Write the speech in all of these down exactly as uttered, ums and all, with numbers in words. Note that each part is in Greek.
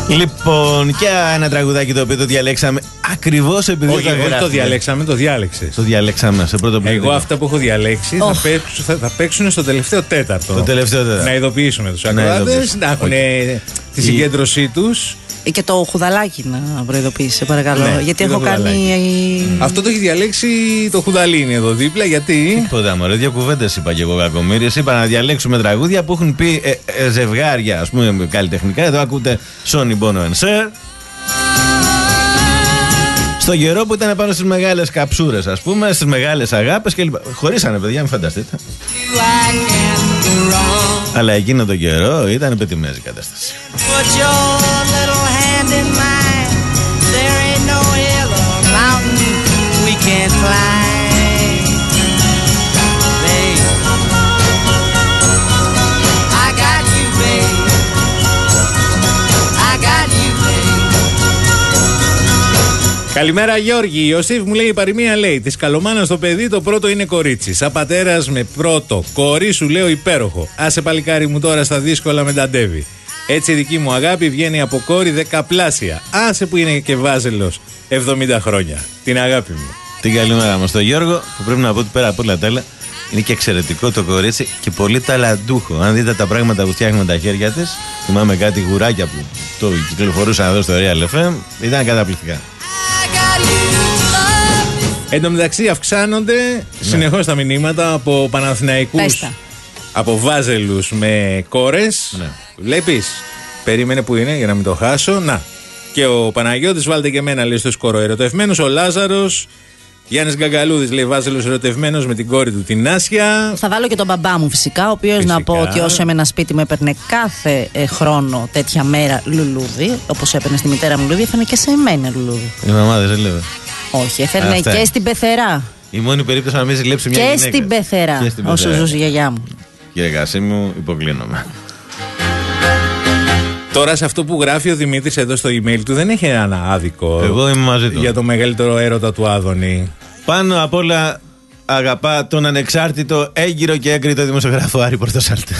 Λοιπόν, και ένα τραγουδάκι το οποίο το διαλέξαμε ακριβώς επειδή. Όχι, όχι το διαλέξαμε, το διάλεξες. Το διαλέξαμε σε πρώτο πλάνο. Εγώ αυτά που έχω διαλέξει oh. θα, παίξουν, θα, θα παίξουν στο τελευταίο τέταρτο. Το τελευταίο τέταρτο. Να ειδοποιήσουμε τους ακροατές, να έχουν okay. τη συγκέντρωσή τους. Και το χουδαλάκι να προειδοποιήσει, παρακαλώ. Ναι, γιατί έχω κάνει. Mm. Αυτό το έχει διαλέξει το χουδαλίνι εδώ δίπλα, γιατί. Τίποτα, μωρέ, δύο κουβέντες είπα και εγώ, κακομοίρες. Είπα να διαλέξουμε τραγούδια που έχουν πει ε, ε, ζευγάρια, ας πούμε, καλλιτεχνικά. Εδώ ακούτε Sony Bono and Cher. Στο καιρό που ήταν πάνω στις μεγάλες καψούρες, ας πούμε, στις μεγάλες αγάπες και λοιπά. Χωρίσανε, παιδιά, μην φανταστείτε. Αλλά εκείνο το καιρό ήταν πετυμένη η κατάσταση. Καλημέρα Γιώργη, η Ιωσήφ μου λέει η παροιμία λέει της καλομάνας το παιδί το πρώτο είναι κορίτσι. Σαν πατέρας με πρώτο κορί σου λέω υπέροχο. Άσε παλικάρι μου τώρα στα δύσκολα με τα ντέβι. Έτσι η δική μου αγάπη βγαίνει από κόρη δεκαπλάσια. Άσε που είναι και βάζελος εβδομήντα χρόνια. Την αγάπη μου. Την καλημέρα μας στον Γιώργο, που πρέπει να πω ότι πέρα από όλα τα άλλα είναι και εξαιρετικό το κορίτσι και πολύ ταλαντούχο. Αν δείτε τα πράγματα που φτιάχνει με τα χέρια της, θυμάμαι κάτι γουράκια που το κυκλοφορούσαν εδώ στο Real εφ εμ, ήταν καταπληκτικά. Εν τω μεταξύ αυξάνονται ναι. συνεχώς τα μηνύματα από Παναθηναϊκούς, Πέστα. από βάζελους με κόρες. Ναι. Βλέπεις, περίμενε που είναι για να μην το χάσω. Να, και ο Παναγιώτης βάλτε και εμένα λέει στο σκορό ερωτευμένος. Ο Λάζαρος, Γιάννης Γκαγκαλούδης λέει βάζελος ερωτευμένος με την κόρη του την Άσια. Θα βάλω και τον μπαμπά μου φυσικά, ο οποίος να πω ότι όσο έμενα σπίτι μου έπαιρνε κάθε ε, χρόνο τέτοια μέρα λουλούδι. Όπως έπαιρνε στη μητέρα μου λουλούδι, έφερνε και σε εμένα λουλούδι. Η μαμά δεν ζηλεύε. Όχι, έφερνε Αυτά. και στην πεθερά. Η μόνη περίπτωση να μην ζηλέψει μια και γυναίκα. Στην πεθερά, και στην πεθερά, όσο ζούσε η γιαγιά μου. Κύριε Κασίμου, υποκλίνομαι. Τώρα σε αυτό που γράφει ο Δημήτρης εδώ στο email του δεν έχει ένα άδικο. Εγώ είμαι μαζί του. Για το μεγαλύτερο έρωτα του Άδωνη. Πάνω απ' όλα αγαπά τον ανεξάρτητο, έγκυρο και έγκριτο δημοσιογράφο Άρη Πορτοσάλτη.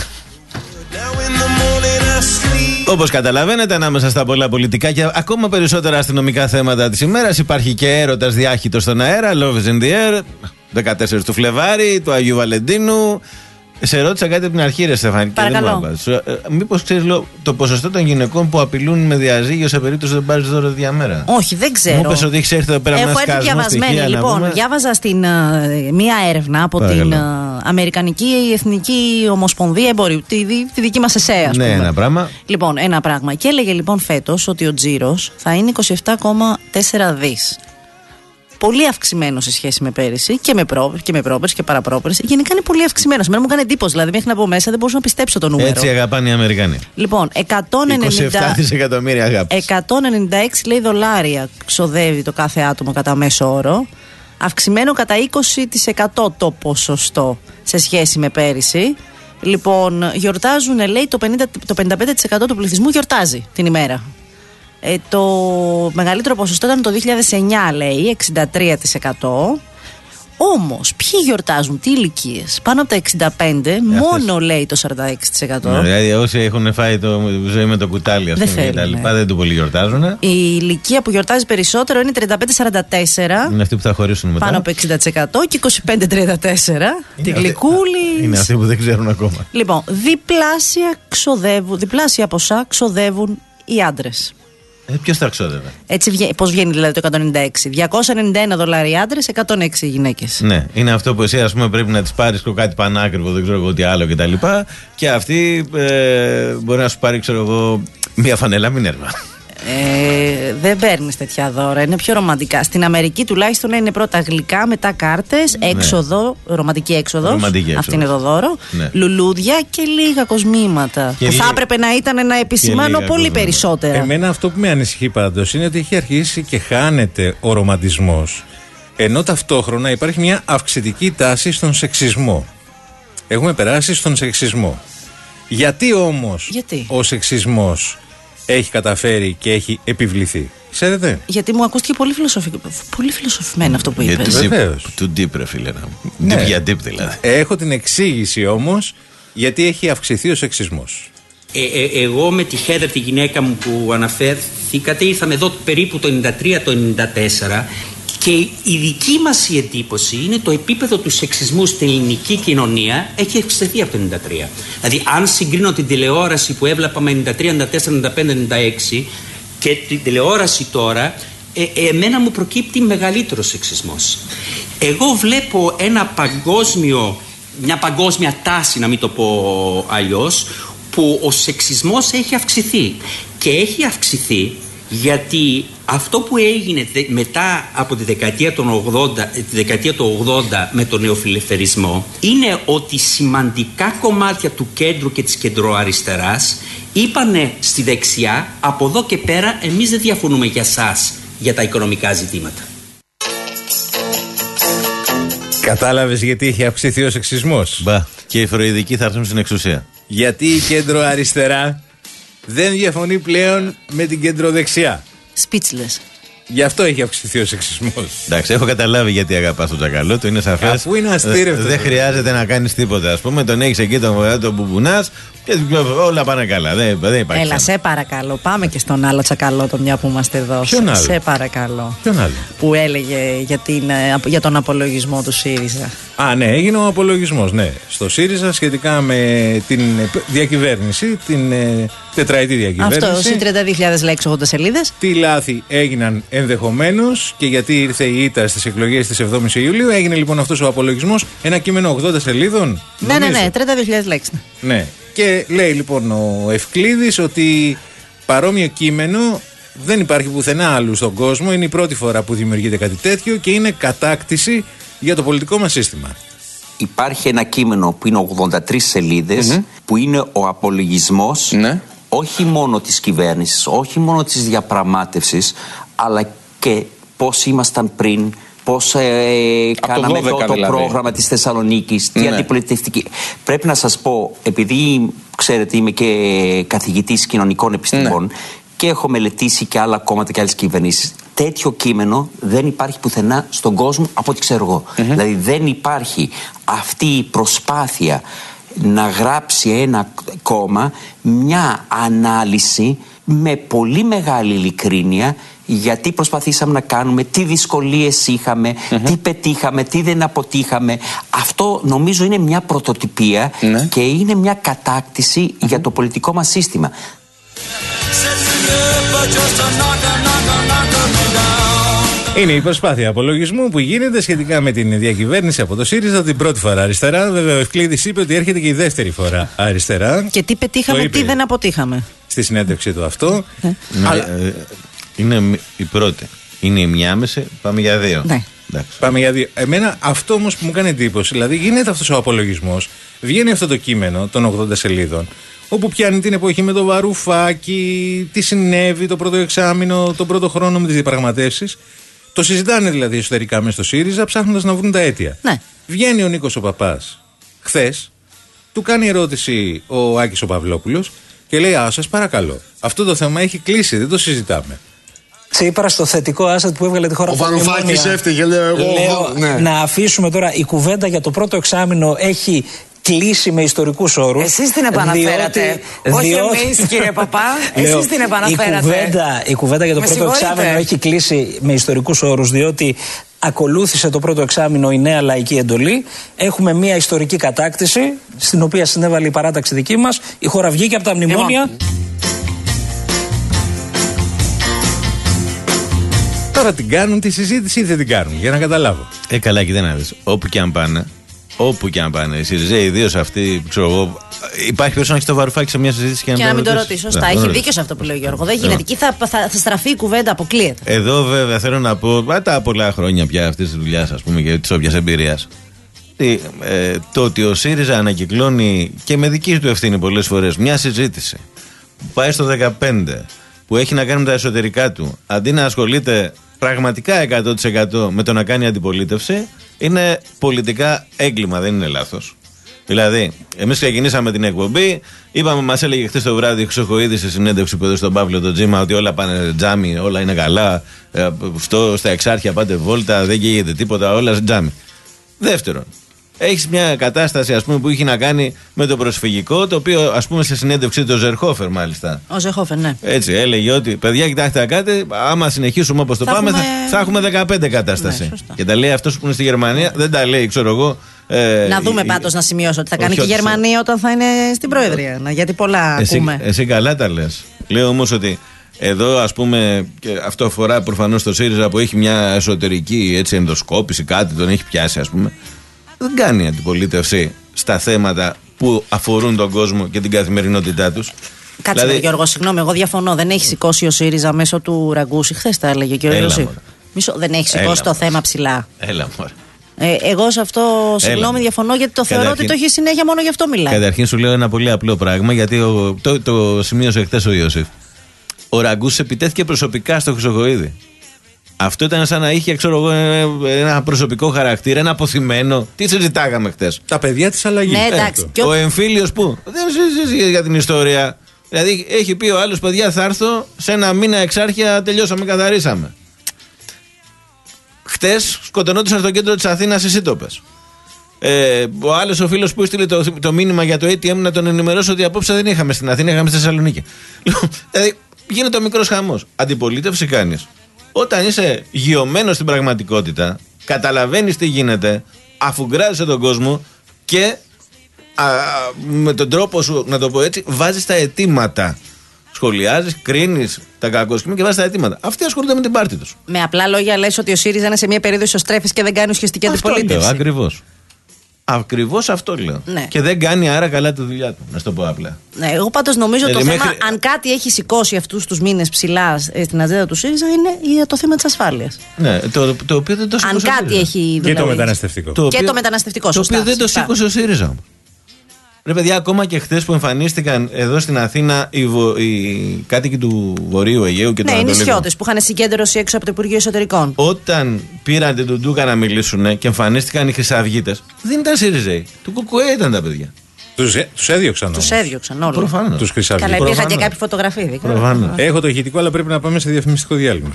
Όπως καταλαβαίνετε, ανάμεσα στα πολλά πολιτικά και ακόμα περισσότερα αστυνομικά θέματα της ημέρας υπάρχει και έρωτας διάχυτος στον αέρα. Love is in the air. δεκατέσσερις του Φλεβάρι, του Αγίου Βαλεντίνου. Σε ρώτησα κάτι από την αρχή, ρε Στεφάνη. Παρακαλώ. Μήπως ξέρεις το ποσοστό των γυναικών που απειλούν με διαζύγιο σε περίπτωση δεν πάρεις δώρο διαμέρα? Όχι, δεν ξέρω. Μου είπες ότι έχεις έρθει εδώ πέρα με ένα σκασμό. Έχω έρθει διαβασμένη. Λοιπόν, διάβαζα στην, uh, μία έρευνα από Παρακαλώ. την uh, Αμερικανική Εθνική Ομοσπονδία Εμπορίου. Τη, τη δική μας ΕΣΕ, ας πούμε. Ναι, ένα πράγμα. Λοιπόν, ένα πράγμα. Και έλεγε λοιπόν φέτος ότι ο τζίρος θα είναι είκοσι επτά κόμμα τέσσερα δις. Πολύ αυξημένο σε σχέση με πέρυσι και με, προ, και με πρόπερση και παραπρόπερση. Γενικά είναι πολύ αυξημένο. Μένα μου κάνει εντύπωση. Δηλαδή, μέχρι να πω μέσα δεν μπορούσα να πιστέψω το νούμερο. Έτσι αγαπάνε οι Αμερικανοί. Λοιπόν, εκατόν ενενήντα, είκοσι επτά δισεκατομμύρια αγάπης. εκατόν ενενήντα έξι λέει δολάρια ξοδεύει το κάθε άτομο κατά μέσο όρο. Αυξημένο κατά είκοσι τοις εκατό το ποσοστό σε σχέση με πέρυσι. Λοιπόν, γιορτάζουν, λέει, το, πενήντα, το πενήντα πέντε τοις εκατό του πληθυσμού γιορτάζει την ημέρα. Ε, το μεγαλύτερο ποσοστό ήταν το δύο χιλιάδες εννιά, λέει, εξήντα τρία τοις εκατό. Όμως, ποιοι γιορτάζουν, τι ηλικίες? Πάνω από τα εξήντα πέντε, ε, μόνο αυτές. Λέει το σαράντα έξι τοις εκατό. Ναι, δηλαδή, όσοι έχουν φάει το ζωή με το κουτάλι, ας πούμε, και τα λοιπά, δεν το πολύ γιορτάζουν. Η ηλικία που γιορτάζει περισσότερο είναι τριάντα πέντε σαράντα τέσσερα. Είναι αυτοί που θα χωρίσουν μετά. Πάνω από εξήντα τοις εκατό και είκοσι πέντε τριάντα τέσσερα. Τη γλυκούλη. Είναι αυτοί που δεν ξέρουν ακόμα. Λοιπόν, διπλάσια, ξοδεύουν, διπλάσια ποσά ξοδεύουν οι άντρες. Ε, ποιος τα ξόδευε? Έτσι, πώς βγαίνει δηλαδή το εκατόν ενενήντα έξι? διακόσια ενενήντα ένα δολάρια άντρες, εκατόν έξι γυναίκες. Ναι, είναι αυτό που εσύ, ας πούμε, πρέπει να τις πάρεις κάτι πανάκριβο, δεν ξέρω εγώ τι άλλο κτλ. Και, και αυτή ε, μπορεί να σου πάρει, ξέρω εγώ, μία φανέλα Μινέρβα. Ε, δεν παίρνεις τέτοια δώρα, είναι πιο ρομαντικά. Στην Αμερική τουλάχιστον είναι πρώτα γλυκά, μετά κάρτες, έξοδο, ναι. ρομαντική έξοδο. Αυτή είναι το δώρο. Ναι. Λουλούδια και λίγα κοσμήματα. Και που λίγα... θα έπρεπε να ήταν να επισημάνω πολύ κοσμήματα. Περισσότερα. Εμένα αυτό που με ανησυχεί πάντως είναι ότι έχει αρχίσει και χάνεται ο ρομαντισμός. Ενώ ταυτόχρονα υπάρχει μια αυξητική τάση στον σεξισμό. Έχουμε περάσει στον σεξισμό. Γιατί όμως Γιατί? ο σεξισμός έχει καταφέρει και έχει επιβληθεί? Ξέρετε. Γιατί μου ακούστηκε πολύ, φιλοσοφικό, πολύ φιλοσοφημένο αυτό που είπες. Βεβαίως. Του deep, ρε φίλε. Ναι. Deep για deep δηλαδή. Έχω την εξήγηση όμως γιατί έχει αυξηθεί ο σεξισμός. Ε, ε, εγώ με τη Χέδερ, τη γυναίκα μου που αναφέρθηκατε, ήρθαμε εδώ περίπου το ενενήντα τρία το ενενήντα τέσσερα και η δική μας η εντύπωση είναι το επίπεδο του σεξισμού στην ελληνική κοινωνία έχει αυξηθεί από το ενενήντα τρία. Δηλαδή αν συγκρίνω την τηλεόραση που έβλεπαμε ενενήντα τρία, ενενήντα τέσσερα, ενενήντα πέντε, ενενήντα έξι και την τηλεόραση τώρα, ε, ε, εμένα μου προκύπτει μεγαλύτερο σεξισμός. Εγώ βλέπω ένα παγκόσμιο, μια παγκόσμια τάση, να μην το πω αλλιώς, που ο σεξισμός έχει αυξηθεί. Και έχει αυξηθεί γιατί αυτό που έγινε μετά από τη δεκαετία, των ογδόντα, τη δεκαετία του ογδόντα με τον νεοφιλελευθερισμό είναι ότι σημαντικά κομμάτια του κέντρου και της κεντροαριστεράς είπανε στη δεξιά, από εδώ και πέρα εμείς δεν διαφωνούμε για σας για τα οικονομικά ζητήματα. Κατάλαβες γιατί έχει αυξηθεί ο σεξισμός? Μπα, και οι φροηδικοί θα έρθουν στην εξουσία. Γιατί η κέντρο-αριστερά δεν διαφωνεί πλέον με την κέντρο-δεξιά. Speechless. Γι' αυτό έχει αυξηθεί ο σεξισμός. Εντάξει, έχω καταλάβει γιατί αγαπάς τον Τσακαλώτο, είναι σαφές. Αφού είναι αστήρευτο. Δεν χρειάζεται να κάνεις τίποτα. Ας πούμε, τον έχεις εκεί, τον, τον μπουμπουνάς και όλα πάνε καλά. Δεν, δεν υπάρχει. Έλα, σε παρακαλώ. Πάμε και στον άλλο Τσακαλώτο, μια που είμαστε εδώ. Ποιον άλλο? Σε παρακαλώ. Ποιον άλλο? Που έλεγε για, την, για τον απολογισμό του ΣΥΡΙΖΑ. Α, ναι, έγινε ο απολογισμός, ναι. Στο ΣΥΡΙΖΑ σχετικά με την διακυβέρνηση, την ε, τετραετή διακυβέρνηση. Αυτό, συν τριάντα δύο χιλιάδες λέξεις, ογδόντα σελίδες. Τι λάθη έγιναν ενδεχομένως και γιατί ήρθε η ήττα στις εκλογές της εβδόμης Ιουλίου. Έγινε λοιπόν αυτός ο απολογισμός, ένα κείμενο ογδόντα σελίδων. Ναι, ναι, ναι, τριάντα δύο χιλιάδες λέξεις. Ναι. Και λέει λοιπόν ο Ευκλήδης ότι παρόμοιο κείμενο δεν υπάρχει πουθενά άλλου στον κόσμο. Είναι η πρώτη φορά που δημιουργείται κάτι τέτοιο και είναι κατάκτηση για το πολιτικό μας σύστημα. Υπάρχει ένα κείμενο που είναι ογδόντα τρεις σελίδες, mm-hmm. που είναι ο απολογισμός, ναι. όχι μόνο της κυβέρνησης, όχι μόνο της διαπραγμάτευσης, αλλά και πώς ήμασταν πριν, πώς ε, κάναμε το, το, το δηλαδή. πρόγραμμα της Θεσσαλονίκης, τι ναι. αντιπολιτευτική. Πρέπει να σας πω, επειδή ξέρετε είμαι και καθηγητής κοινωνικών επιστημών, ναι. και έχω μελετήσει και άλλα κόμματα και άλλες κυβερνήσεις. Τέτοιο κείμενο δεν υπάρχει πουθενά στον κόσμο από ό,τι ξέρω εγώ. Mm-hmm. Δηλαδή δεν υπάρχει αυτή η προσπάθεια να γράψει ένα κόμμα μια ανάλυση με πολύ μεγάλη ειλικρίνεια γιατί προσπαθήσαμε να κάνουμε, τι δυσκολίες είχαμε, mm-hmm. τι πετύχαμε, τι δεν αποτύχαμε. Αυτό νομίζω είναι μια πρωτοτυπία mm-hmm. και είναι μια κατάκτηση mm-hmm. για το πολιτικό μας σύστημα. Είναι η προσπάθεια απολογισμού που γίνεται σχετικά με την διακυβέρνηση από το ΣΥΡΙΖΑ την πρώτη φορά αριστερά. Βέβαια, ο Ευκλήδης είπε ότι έρχεται και η δεύτερη φορά αριστερά. Και τι πετύχαμε, τι δεν αποτύχαμε. Στη συνέντευξη του αυτό. Ε. Αλλά... Ε, είναι η πρώτη. Είναι η μια άμεση, πάμε για δύο. Ναι. Πάμε για δύο. Εμένα αυτό όμως που μου κάνει εντύπωση, δηλαδή γίνεται αυτός ο απολογισμός, βγαίνει αυτό το κείμενο των ογδόντα σελίδων, όπου πιάνει την εποχή με το Βαρουφάκι, τι συνέβη το πρώτο εξάμηνο, τον πρώτο χρόνο με τις διαπραγματεύσεις. Το συζητάνε δηλαδή εσωτερικά μέσα στο ΣΥΡΙΖΑ, ψάχνοντας να βρουν τα αίτια. Ναι. Βγαίνει ο Νίκος ο Παπάς χθες, του κάνει ερώτηση ο Άκης ο Παυλόπουλος και λέει: Α, σας παρακαλώ, αυτό το θέμα έχει κλείσει, δεν το συζητάμε. Τσίπρα στο θετικό asset που έβγαλε τη χώρα. Ο Βαρουφάκης έφταιγε, λέω εγώ. Λέω, ναι. Να αφήσουμε τώρα, η κουβέντα για το πρώτο εξάμηνο έχει κλείσει με ιστορικούς όρους. Εσείς την επαναφέρατε. Διότι, όχι διότι... εμείς, κύριε Παπά. Εσείς την επαναφέρατε. Η κουβέντα, η κουβέντα για το με πρώτο εξάμηνο έχει κλείσει με ιστορικούς όρους, διότι ακολούθησε το πρώτο εξάμηνο η νέα λαϊκή εντολή. Έχουμε μια ιστορική κατάκτηση, στην οποία συνέβαλε η παράταξη δική μας. Η χώρα βγήκε από τα μνημόνια. Τώρα την κάνουν τη συζήτηση ή δεν την κάνουν, για να καταλάβω. Ε, καλά, και δεν άδεις. Όπου και αν πάνε, όπου και αν πάνε, οι Σιριζέοι, ιδίως αυτοί, ξέρω εγώ, υπάρχει περίπτωση να έχει το Βαρουφάκι σε μια συζήτηση και να, και να μην το ρωτήσει. Σωστά, έχει ρωτήσω. Δίκιο σε αυτό που λέει ο Γιώργο. Δεν γίνεται. Εκεί θα, θα, θα στραφεί η κουβέντα, αποκλείεται. Εδώ βέβαια θέλω να πω, μετά πολλά χρόνια πια αυτή τη δουλειά, α πούμε, και τη όποια εμπειρία. Ε, το ότι ο ΣΥΡΙΖΑ ανακυκλώνει και με δική του ευθύνη πολλές φορές μια συζήτηση που πάει στο δεκαπέντε, που έχει να κάνει με τα εσωτερικά του, αντί να ασχολείται πραγματικά εκατό τοις εκατό με το να κάνει αντιπολίτευση, είναι πολιτικά έγκλημα, δεν είναι λάθος. Δηλαδή, εμείς ξεκινήσαμε την εκπομπή, είπαμε, μας έλεγε χθες το βράδυ Χρυσοχοΐδης στη συνέντευξη που έδωσε στον Παύλο τον Τζίμα ότι όλα πάνε τζάμι, όλα είναι καλά, αυτό στα εξάρχεια πάτε βόλτα, δεν καίγεται τίποτα, όλα τζάμι. Δεύτερον, Έχεις μια κατάσταση, ας πούμε, που έχει να κάνει με το προσφυγικό, το οποίο, ας πούμε, σε συνέντευξη του Ζερχόφερ, μάλιστα. Ο Ζερχόφερ, ναι. Έτσι, έλεγε ότι παιδιά, κοιτάξτε κάτι, άμα συνεχίσουμε όπως το θα πάμε, έχουμε... Θα, θα έχουμε δεκαπέντε κατάσταση. Ναι, και τα λέει αυτός που είναι στη Γερμανία, δεν τα λέει, ξέρω εγώ. Ε, να δούμε πάντως, να σημειώσω ότι θα κάνει και η Γερμανία όταν θα είναι στην Προεδρία. Γιατί πολλά εσύ, ακούμε. Εσύ καλά τα λες. Λέω όμως ότι εδώ, ας πούμε, και αυτό αφορά προφανώς το ΣΥΡΙΖΑ που έχει μια εσωτερική έτσι, ενδοσκόπηση, κάτι τον έχει πιάσει, ας πούμε. Δεν κάνει αντιπολίτευση στα θέματα που αφορούν τον κόσμο και την καθημερινότητά τους. Κάτσε, δηλαδή... Γιώργο, συγγνώμη, εγώ διαφωνώ. Δεν έχει σηκώσει ο ΣΥΡΙΖΑ μέσω του Ραγκούση. Χθες τα έλεγε και ο Ιωσήφ. Μισό, δεν έχει σηκώσει το θέμα ψηλά. Έλα, μωρέ. Ε, εγώ σε αυτό, συγγνώμη, διαφωνώ γιατί το θεωρώ ότι το έχει συνέχεια, μόνο γι' αυτό μιλάει. Καταρχήν σου λέω ένα πολύ απλό πράγμα, γιατί ο, το, το, το σημείωσε χτες ο Ιωσήφ. Ο Ραγκούσης επιτέθηκε προσωπικά στο Χρυσοχοΐδη. Αυτό ήταν σαν να είχε, ξέρω εγώ, ένα προσωπικό χαρακτήρα, ένα αποθυμένο. Τι συζητάγαμε χτες? Τα παιδιά της αλλαγής. Ναι, εντάξει. Ε, ο εμφύλιος που δεν συζητήσει για την ιστορία. Δηλαδή έχει πει ο άλλος, παιδιά, θα έρθω σε ένα μήνα εξάρχεια, τελειώσαμε, καθαρίσαμε. Χτες σκοτωνόντουσαν στο κέντρο της Αθήνας, εσύ το πες. Ε, ο άλλος ο φίλος που έστειλε το, το μήνυμα για το έι τι εμ να τον ενημερώσω ότι απόψε δεν είχαμε στην Αθήνα, είχαμε στη Θεσσαλονίκη. Δηλαδή γίνεται ο μικρός χαμός. Αντιπολίτευση κάνεις όταν είσαι γειωμένος στην πραγματικότητα, καταλαβαίνεις τι γίνεται, αφουγκράζεσαι τον κόσμο και α, με τον τρόπο σου, να το πω έτσι, βάζεις τα αιτήματα. Σχολιάζεις, κρίνεις τα κακόσκημα και βάζεις τα αιτήματα. Αυτοί ασχολούνται με την πάρτη τους. Με απλά λόγια λες ότι ο ΣΥΡΙΖΑ είναι σε μια περίοδο ισοστρέφης και δεν κάνει ουσιαστική αντιπολίτευση. Ακριβώς. Ακριβώς αυτό λέω. Ναι. Και δεν κάνει άρα καλά τη δουλειά του. Να σου το πω απλά. Ναι, εγώ πάντως νομίζω ότι ε, το μέχρι... θέμα, αν κάτι έχει σηκώσει αυτούς τους μήνες ψηλά στην ατζέντα του ΣΥΡΙΖΑ, είναι το θέμα της ασφάλειας. Ναι, το, το οποίο δεν το σήκωσε. Αν κάτι έχει δηλαδή. Και το μεταναστευτικό. Το οποίο, και το μεταναστευτικό, το σωστά. οποίο δεν το σήκωσε ο ΣΥΡΙΖΑ. Ρε παιδιά, ακόμα και χθες που εμφανίστηκαν εδώ στην Αθήνα οι, βο... οι κάτοικοι του Βορείου Αιγαίου και του ναι, Ανατολικού. Ναι, οι νησιώτες που είχαν συγκέντρωση έξω από το Υπουργείο Εσωτερικών. Όταν πήραν την Τουντούκα να μιλήσουν και εμφανίστηκαν οι Χρυσαυγίτες, δεν ήταν ΣΥΡΙΖΑΙ. Του Κουκουέ ήταν τα παιδιά. Τους, τους έδιωξαν. Τους έδιωξαν όλοι. Προφανώς. Τους Χρυσαυγίτες. Καλά, υπήρχαν και κάποιοι φωτογραφοί. Έχω το ηχητικό, αλλά πρέπει να πάμε σε διαφημιστικό διάλειμμα.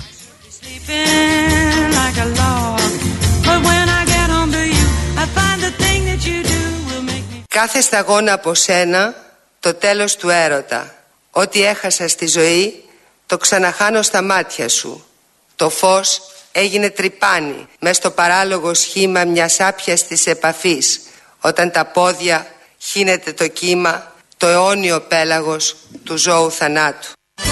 Κάθε σταγόνα από σένα, το τέλος του έρωτα. Ό,τι έχασα στη ζωή, το ξαναχάνω στα μάτια σου. Το φως έγινε τρυπάνι μες στο παράλογο σχήμα μιας άπιαστης επαφής, όταν τα πόδια χύνεται το κύμα, το αιώνιο πέλαγος του ζώου θανάτου.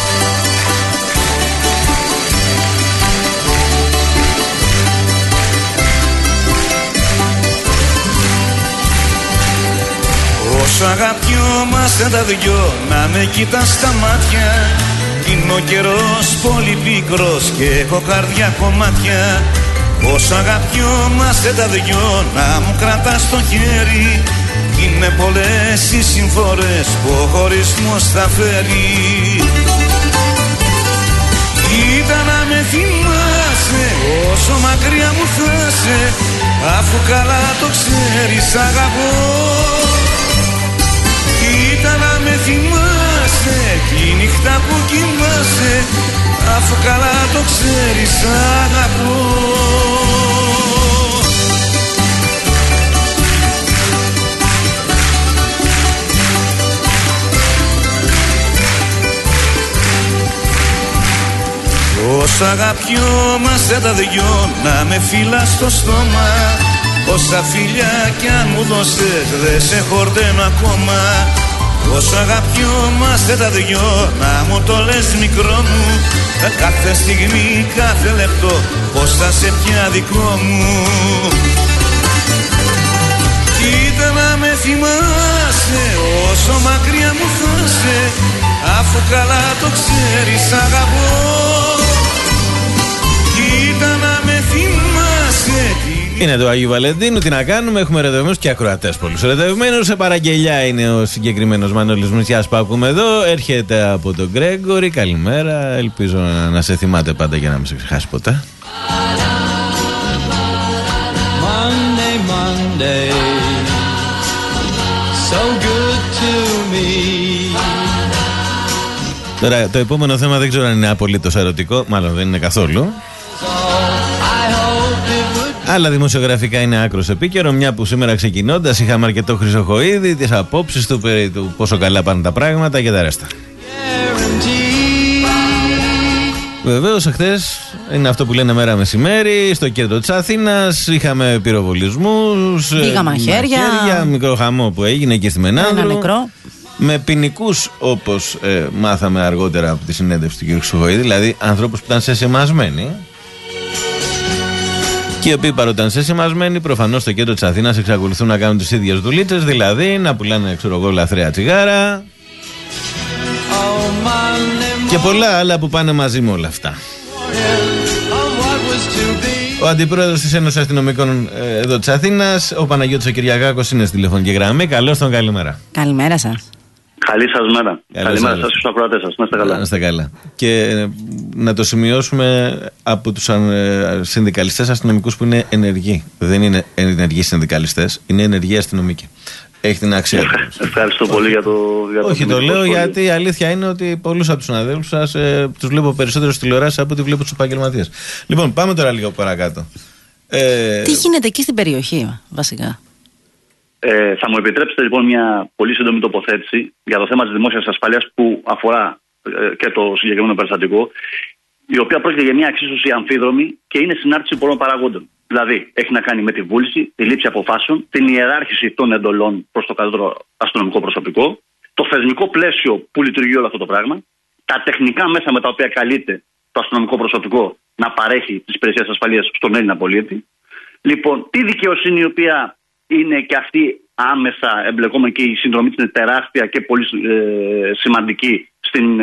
Όσο αγαπιόμαστε τα δυο, να με κοιτάς στα μάτια. Είναι ο καιρός πολύ πικρός και έχω καρδιά κομμάτια. Όσο αγαπιόμαστε τα δυο, να μου κρατάς το χέρι. Είναι πολλές οι συμφορές που ο χωρισμός θα φέρει. Κοίτα να με θυμάσαι, όσο μακριά μου θα σε, αφού καλά το ξέρεις αγαπώ. Κοίτα να με θυμάσαι, τη νύχτα που κοιμάσαι, αφού καλά το ξέρεις αγαπώ. Όσο αγαπιόμαστε τα δυο, να με φυλάς στο στόμα. Όσα φιλιά κι αν μου δώσες, δε σε χορταίνω ακόμα. Όσο αγαπιόμαστε τα δυο, να μου το λες μικρό μου. Κάθε στιγμή, κάθε λεπτό, πως θα σε πια δικό μου. Κοίτα να με θυμάσαι, όσο μακριά μου θα σε, αφού καλά το ξέρεις αγαπώ. Κοίτα να με θυμάσαι. Είναι το Αγίου Βαλεντίνου, τι να κάνουμε, έχουμε ερωτευμένους και ακροατές πολλούς. Ερωτευμένους σε παραγγελιά είναι ο συγκεκριμένος Μανώλης Μητσιάς που ακούμε εδώ. Έρχεται από τον Γκρέγκορη, καλημέρα. Ελπίζω να, να σε θυμάται πάντα για να μην σε ξεχάσει ποτέ. Monday, Monday, so good to me. Τώρα το επόμενο θέμα δεν ξέρω αν είναι απολύτως ερωτικό, μάλλον δεν είναι καθόλου. Αλλά δημοσιογραφικά είναι άκρος επίκαιρο, μια που σήμερα ξεκινώντας είχαμε αρκετό Χρυσοχοΐδη, τις απόψεις του περί του πόσο καλά πάνε τα πράγματα και τα ρέστα. Βεβαίως, εχθές είναι αυτό που λένε μέρα μεσημέρι. Στο κέντρο της Αθήνας είχαμε πυροβολισμούς, λίγα μαχαίρια, μαχαίρια, μικρό χαμό που έγινε και στη Μενάνδρου. Ένα μικρό. Με ποινικούς, όπως ε, μάθαμε αργότερα από τη συνέντευξη του κ. Χρυσοχοΐδη, δηλαδή ανθρώπους που ήταν σεσημασμένοι. Και οι οποίοι παρότι ήταν σεσημασμένοι, προφανώς στο κέντρο της Αθήνας εξακολουθούν να κάνουν τις ίδιες δουλίτσες, δηλαδή να πουλάνε, ξέρω εγώ, λαθρέα τσιγάρα. Και πολλά άλλα που πάνε μαζί με όλα αυτά. Ο αντιπρόεδρος της Ένωσης Αστυνομικών ε, εδώ της Αθήνας, ο Παναγιώτης ο Κυριακάκος, είναι στη τηλεφωνική γραμμή. Καλώς τον, καλημέρα. Καλημέρα σας. Καλή σας μέρα. Καλώς καλημέρα σας στους ακροατές σας. Να είστε καλά. Να είστε καλά. Και ε, να το σημειώσουμε από τους ε, συνδικαλιστές αστυνομικούς που είναι ενεργοί. Δεν είναι ενεργοί συνδικαλιστές, είναι ενεργοί αστυνομικοί. Έχει την αξία του. Ευχαριστώ πολύ για το. Για Όχι, το, το λέω σχόλιο. Γιατί η αλήθεια είναι ότι πολλούς από τους συναδέλφους σας ε, τους βλέπω περισσότερο στις τηλεοράσεις από ό,τι βλέπω τους επαγγελματίες. Λοιπόν, πάμε τώρα λίγο παρακάτω. Ε... Τι γίνεται εκεί στην περιοχή, βασικά. Ε, θα μου επιτρέψετε λοιπόν μια πολύ σύντομη τοποθέτηση για το θέμα της δημόσιας ασφάλειας που αφορά ε, και το συγκεκριμένο περιστατικό, η οποία πρόκειται για μια εξίσωση αμφίδρομη και είναι συνάρτηση πολλών παραγόντων. Δηλαδή, έχει να κάνει με τη βούληση, τη λήψη αποφάσεων, την ιεράρχηση των εντολών προς το κατώτερο αστυνομικό προσωπικό, το θεσμικό πλαίσιο που λειτουργεί όλο αυτό το πράγμα, τα τεχνικά μέσα με τα οποία καλείται το αστυνομικό προσωπικό να παρέχει τις υπηρεσίες ασφαλείας στον Έλληνα πολίτη. Λοιπόν, τη δικαιοσύνη η οποία είναι και αυτή άμεσα εμπλεκόμενη και η συνδρομή της είναι τεράστια και πολύ ε, σημαντική στην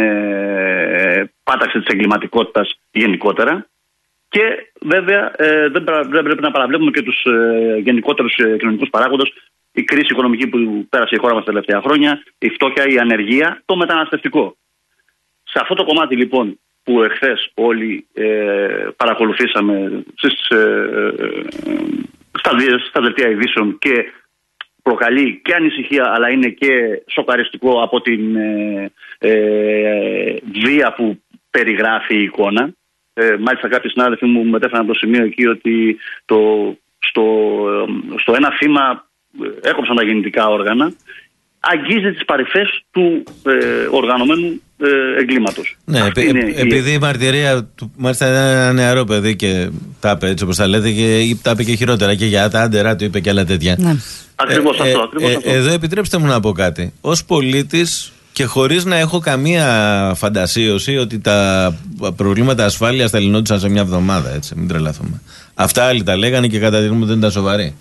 ε, πάταξη της εγκληματικότητας γενικότερα. Και βέβαια ε, δεν, δεν πρέπει να παραβλέπουμε και τους ε, γενικότερους ε, κοινωνικούς παράγοντες, η κρίση οικονομική που πέρασε η χώρα μας τα τελευταία χρόνια, η φτώχεια, η ανεργία, το μεταναστευτικό. Σε αυτό το κομμάτι λοιπόν που εχθές όλοι ε, παρακολουθήσαμε στις, ε, ε, στα, στα δελτία ειδήσεων και προκαλεί και ανησυχία αλλά είναι και σοκαριστικό από την ε, ε, βία που περιγράφει η εικόνα. Ε, μάλιστα κάποιοι συνάδελφοι μου μετέφεραν το σημείο εκεί ότι το, στο, στο ένα θύμα έκοψαν τα γεννητικά όργανα, αγγίζει τις παρυφές του ε, οργανωμένου ε, εγκλήματος. Ναι, επει, είναι, επειδή η μαρτυρία του, μάλιστα ένα νεαρό παιδί και τα είπε έτσι όπως τα λέτε και τα είπε και χειρότερα και για τα άντερά του είπε και άλλα τέτοια. Ναι. Ακριβώς ε, αυτό. Ακριβώς ε, αυτό. Ε, εδώ επιτρέψτε μου να πω κάτι. Ως πολίτης και χωρίς να έχω καμία φαντασίωση ότι τα προβλήματα ασφάλειας θα λυνόντουσαν σε μια εβδομάδα, έτσι, μην τρελαθούμε. Αυτά άλλοι τα λέγανε και κατά τη γνώμη μου δεν ήταν σοβαροί.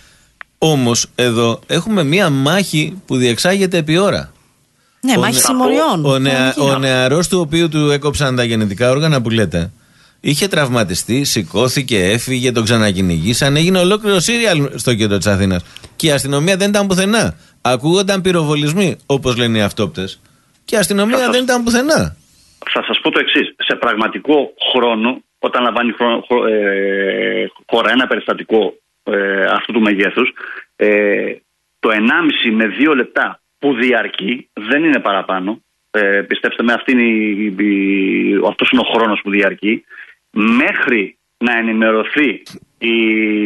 Όμως εδώ έχουμε μια μάχη που διεξάγεται επί ώρα. Ναι, ο μάχη συμμοριών. Ο, ο, νεα, ο νεαρός του οποίου του έκοψαν τα γεννητικά όργανα που λέτε, είχε τραυματιστεί, σηκώθηκε, έφυγε, τον ξανακυνηγήσαν, έγινε ολόκληρο σύριαλ στο κέντρο της Αθήνας. Και η αστυνομία δεν ήταν πουθενά. Ακούγονταν πυροβολισμοί, όπως λένε οι αυτόπτες, και η αστυνομία θα δεν ήταν πουθενά. Θα σας πω το εξής. Σε πραγματικό χρόνο, όταν λαμβάνει χρόνο, ε, χώρα ένα περιστατικό ε, αυτού του μεγέθους, ε, το ενάμιση με δύο λεπτά που διαρκεί, δεν είναι παραπάνω, ε, πιστέψτε με, αυτή είναι η, η, αυτός είναι ο χρόνος που διαρκεί, μέχρι να ενημερωθεί η,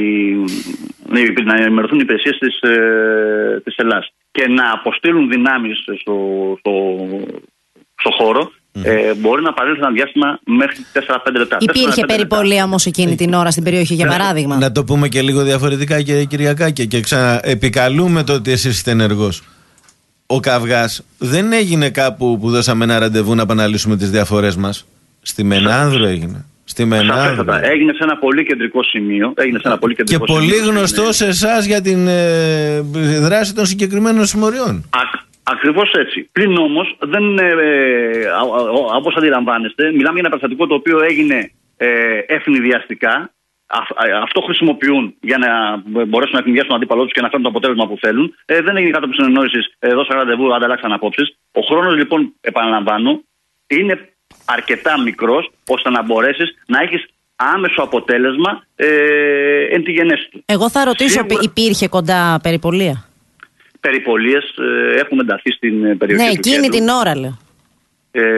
να ενημερωθούν οι υπηρεσίες της, ε, της Ελλάδας και να αποστείλουν δυνάμεις στο, στο, στο χώρο, mm. ε, μπορεί να παρέλθει ένα διάστημα μέχρι τέσσερα πέντε λεπτά. Υπήρχε περιπολία όμως εκείνη την ώρα στην περιοχή, για παράδειγμα. Να το πούμε και λίγο διαφορετικά και Κυριακάκη, και ξανά επικαλούμε το ότι εσείς είστε ενεργός. Ο καυγάς δεν έγινε κάπου που δώσαμε ένα ραντεβού να επαναλύσουμε τις διαφορές μας. Στη Μενάνδρου έγινε. Στη Μενάνδρου. Έγινε σε ένα πολύ κεντρικό σημείο. Έγινε σε ένα πολύ κεντρικό και σημείο. πολύ γνωστό σε εσάς για την ε, δράση των συγκεκριμένων συμμοριών. Α, ακριβώς έτσι. Πλην όμως, δεν, ε, ε, όπως αντιλαμβάνεστε, μιλάμε για ένα περιστατικό το οποίο έγινε ε, ευνηδιαστικά. Αυτό χρησιμοποιούν για να μπορέσουν να ευνηδιάσουν τον αντίπαλό τους και να φέρουν το αποτέλεσμα που θέλουν. Ε, δεν έγινε κάτω από συνεννόησης, ε, δώσαν ραντεβού, ανταλλάξαν απόψεις. Ο χρόνος λοιπόν, επαναλαμβάνω, είναι αρκετά μικρός ώστε να μπορέσεις να έχεις άμεσο αποτέλεσμα ε, εν τη γενέση του. Εγώ θα ρωτήσω, Σίγουρα... υπήρχε κοντά περιπολία? Περιπολίες ε, έχουν ενταθεί στην περιοχή. Ναι, του εκείνη κέντρου. Την ώρα λέω. Ε,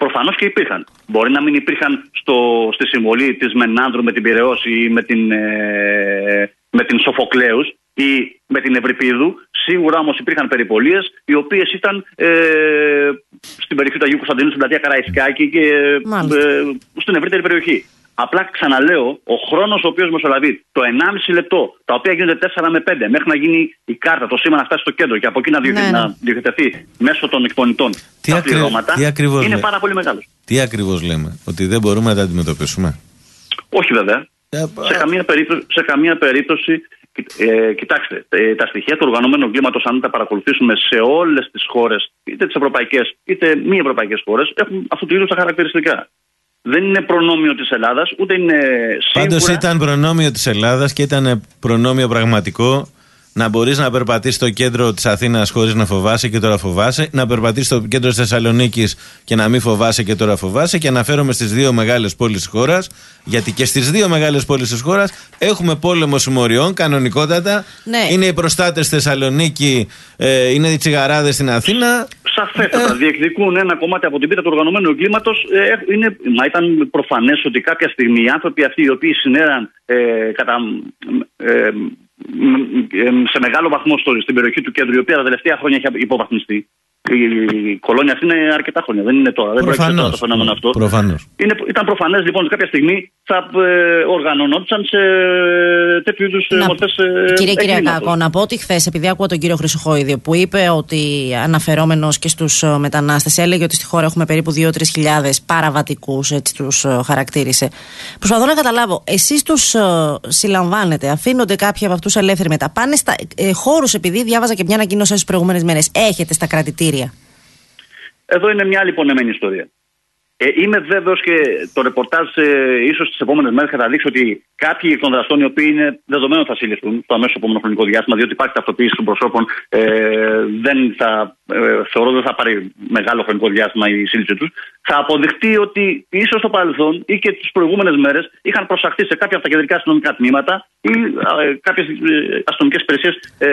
Προφανώς και υπήρχαν. Μπορεί να μην υπήρχαν στο, στη συμβολή της Μενάνδρου με την Πειραιώς ή με την, ε, με την Σοφοκλέους ή με την Ευρυπίδου. Σίγουρα όμως υπήρχαν περιπολίες οι οποίες ήταν ε, στην περιοχή του Αγίου Κωνσταντίνου, στην πλατεία Καραϊσκάκη και ε, στην ευρύτερη περιοχή. Απλά ξαναλέω, ο χρόνος ο οποίος μεσολαβεί, το ενάμιση λεπτό, τα οποία γίνονται τέσσερα με πέντε, μέχρι να γίνει η κάρτα, το σήμα να φτάσει στο κέντρο και από εκεί να, ναι, ναι. να διοικητευτεί μέσω των εκπονητών τι τα ακρι... πληρώματα, είναι λέ... πάρα πολύ μεγάλος. Τι ακριβώς λέμε, ότι δεν μπορούμε να τα αντιμετωπίσουμε? Όχι βέβαια. Ε, σε, καμία περίπτωση, σε καμία περίπτωση, ε, κοιτάξτε, ε, τα στοιχεία του οργανωμένου εγκλήματος, αν τα παρακολουθήσουμε σε όλες τις χώρες, είτε τις ευρωπαϊκές είτε μη ευρωπαϊκές χώρες, έχουν αυτού του είδους τα χαρακτηριστικά. Δεν είναι προνόμιο της Ελλάδας, ούτε είναι σίγουρα... Πάντως ήταν προνόμιο της Ελλάδας και ήταν προνόμιο πραγματικό να μπορείς να περπατήσεις στο κέντρο της Αθήνας χωρίς να φοβάσαι και τώρα φοβάσαι, να περπατήσεις στο κέντρο της Θεσσαλονίκης και να μην φοβάσαι και τώρα φοβάσαι, και αναφέρομαι στις δύο μεγάλες πόλεις της χώρας, γιατί και στις δύο μεγάλες πόλεις της χώρας έχουμε πόλεμο συμμοριών κανονικότατα. Ναι. Είναι οι προστάτες στη Θεσσαλονίκη, ε, είναι οι τσιγαράδες στην Αθήνα. Σαφέστατα, ε. διεκδικούν ένα κομμάτι από την πίτα του οργανωμένου εγκλήματος. Ε, είναι, μα ήταν προφανές ότι κάποια στιγμή οι άνθρωποι αυτοί οι οποίοι συνέραν ε, κατά, ε, σε μεγάλο βαθμό στο, στην περιοχή του κέντρου, η οποία τα τελευταία χρόνια έχει υποβαθμιστεί. Η κολόνια αυτή είναι αρκετά χρόνια, δεν είναι τώρα. Δεν πρόκειται τώρα το φαινόμενο αυτό. Προφανώς. Είναι, ήταν προφανές λοιπόν ότι κάποια στιγμή θα ε, οργανωνόντουσαν σε τέτοιου είδους μορφές. Ε, κύριε Κυριακάκο, να πω ότι χθες, επειδή ακούω τον κύριο Χρυσοχοίδη, που είπε ότι αναφερόμενος και στους μετανάστες, έλεγε ότι στη χώρα έχουμε περίπου δύο με τρεις χιλιάδες παραβατικούς, έτσι τους χαρακτήρισε. Προσπαθώ να καταλάβω, εσείς τους ε, συλλαμβάνετε, αφήνονται κάποιοι από αυτούς ελεύθεροι μετά, πάνε στα ε, χώρους, επειδή διάβαζα και μια ανακοίνωση τις προηγούμενες μέρες, έχετε στα κρατητήρια? Εδώ είναι μια άλλη πονεμένη ιστορία. Ε, είμαι βέβαιος και το ρεπορτάζ ε, ίσως τις επόμενες μέρες θα δείξει ότι κάποιοι εκ των δραστών, οι οποίοι είναι δεδομένο θα συλληφθούν στο αμέσως επόμενο χρονικό διάστημα, διότι υπάρχει ταυτοποίηση των προσώπων, ε, δεν θα, ε, θεωρώ δεν θα πάρει μεγάλο χρονικό διάστημα η σύλληψη τους. Θα αποδειχτεί ότι ίσως στο παρελθόν ή και τις προηγούμενες μέρες είχαν προσαχθεί σε κάποια από τα κεντρικά αστυνομικά τμήματα ή ε, κάποιες ε, αστυνομικές υπηρεσίες ε,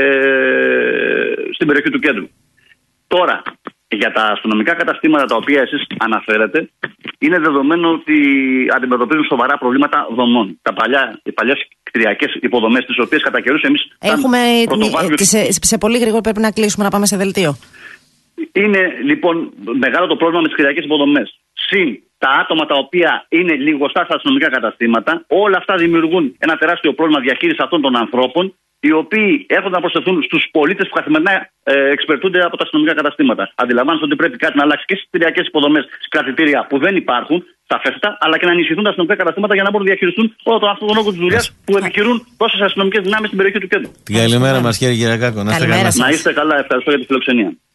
στην περιοχή του κέντρου. Τώρα, για τα αστυνομικά καταστήματα τα οποία εσείς αναφέρετε, είναι δεδομένο ότι αντιμετωπίζουν σοβαρά προβλήματα δομών. Τα παλιά, οι παλιές κτηριακές υποδομές, τις οποίες κατά καιρούς εμείς... Έχουμε, σε, σε πολύ γρήγορα πρέπει να κλείσουμε, να πάμε σε δελτίο. Είναι λοιπόν μεγάλο το πρόβλημα με τις κτηριακές υποδομές. Συν τα άτομα τα οποία είναι λιγοστά στα αστυνομικά καταστήματα, όλα αυτά δημιουργούν ένα τεράστιο πρόβλημα διαχείρισης αυτών των ανθρώπων, οι οποίοι έρχονται να προσθεθούν στους πολίτες που καθημερινά ε, εξυπηρετούνται από τα αστυνομικά καταστήματα. Αντιλαμβάνεστε ότι πρέπει κάτι να αλλάξει και στις κτηριακές υποδομές, στις κρατητήρια που δεν υπάρχουν, σαφέστατα, αλλά και να ενισχυθούν τα αστυνομικά καταστήματα για να μπορούν να διαχειριστούν όλο τον αυτόν τον όγκο της δουλειάς που επιχειρούν τόσες αστυνομικές δυνάμεις στην περιοχή του κέντρου. Την καλημέρα μας, κύριε Κυριακάκο. Να είστε καλά, ευχαριστώ για τη φιλοξενία.